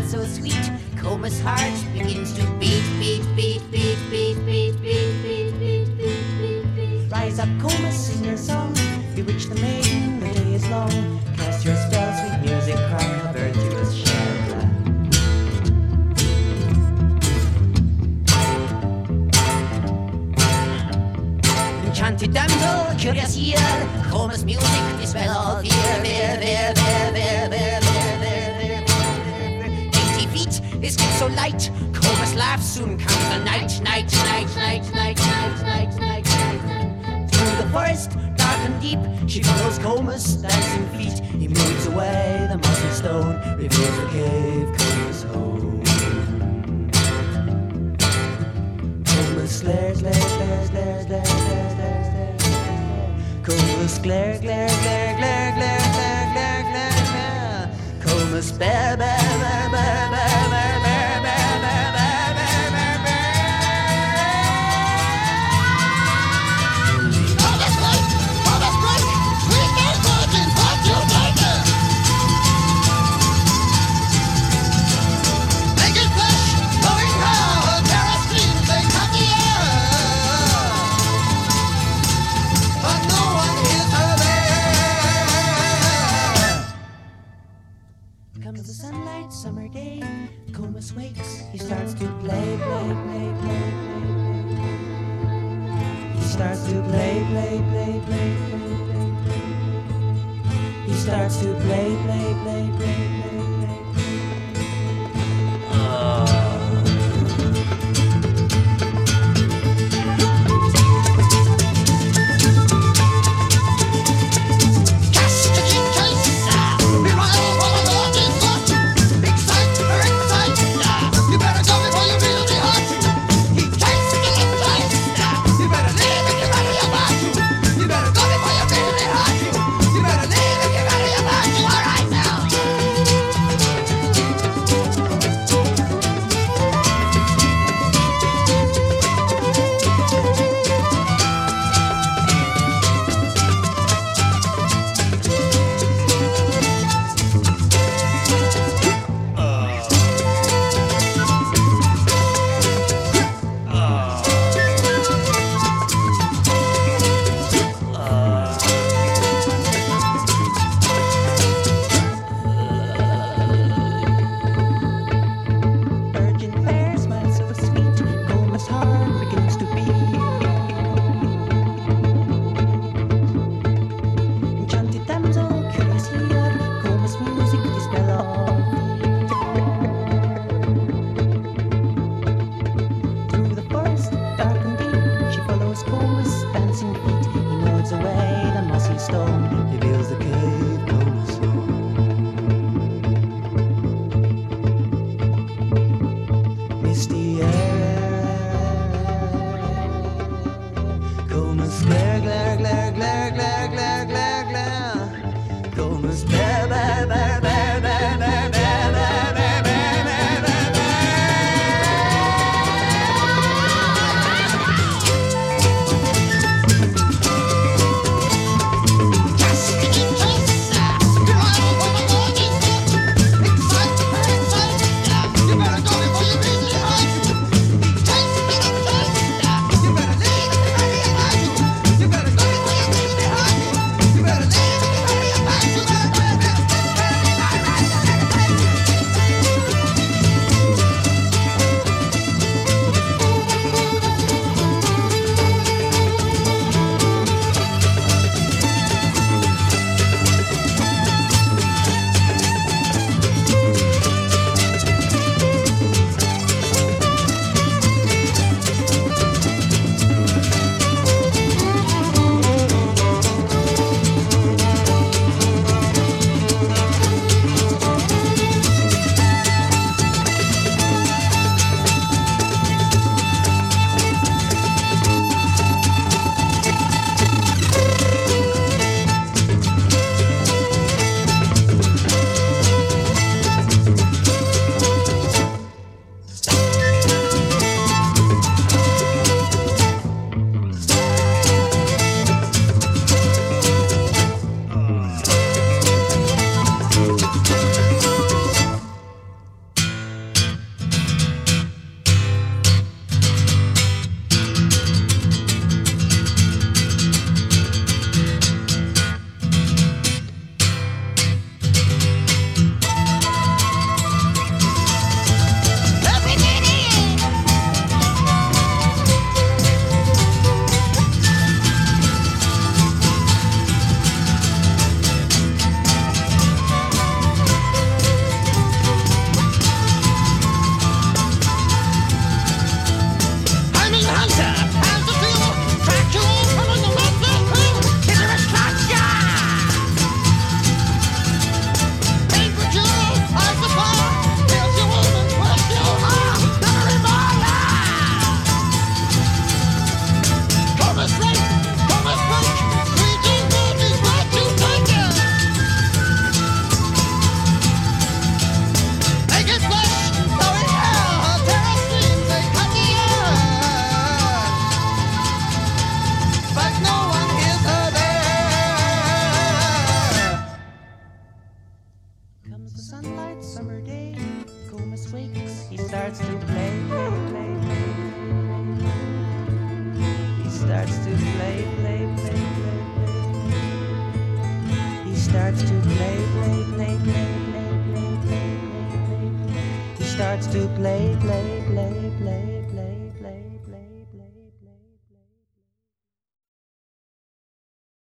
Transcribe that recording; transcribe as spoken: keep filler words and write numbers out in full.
so sweet. Coma's heart begins to beat, beat, beat, beat, beat, beat, beat, beat, beat, beat, beat, beat. Rise up, Coma, sing your song. Bewitch the maiden, the day is long. Cast your spell, sweet music, cry of virtuous Shella. Enchanted damsel, curious ear, Coma's music, dispel all fear. There, there, there, there, there, there, there, there, there. Eighty feet, his step so light, Coma's laugh, soon comes the night, night, night, night, night, night, night, night, night. Through the forest, dark and deep, she follows Coma's dancing feet. He moves away, the mossy stone reveals the cave, Coma's home. Coma's glare, glare, glare, glare, glare, glare, glare, glare. Coma's glare, glare, glare, glare, glare, glare, glare, glare, glare. Coma's bear, bear, bear, bear, bear, bear, bear, bear, bear, bear, bear, bear. Coma's break, Coma's break, sweet and virgin, what you make it? Naked flesh, blowing hell, her terror screams, they cut the air. But no one hears her there. Comes the sunlight, summer day, Comus wakes, he starts to play, play, play, play, play, play. He starts to play, play, play, play, play, play, play. He starts to play, play, play, play, play, play. comes the sunlight, summer day. Comus wakes, he starts to play, play, play, play, play, play. He starts to play, play, play, play, play. He starts to play, play, play, play, play, play, play, play, play. He starts to play, play, play, play, play, play, play.